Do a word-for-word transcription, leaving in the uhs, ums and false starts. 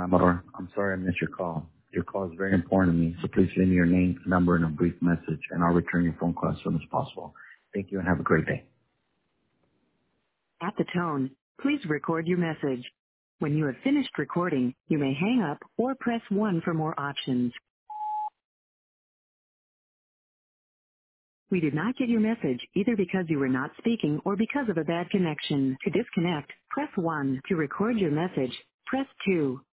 Amador. I'm sorry I missed your call. Your call is very important to me, so please leave me your name, number, and a brief message, and I'll return your phone call as soon as possible. Thank you and have a great day. At the tone, please record your message. When you have finished recording, you may hang up or press one for more options. We did not get your message either because you were not speaking or because of a bad connection. To disconnect, press one. To record your message, press two.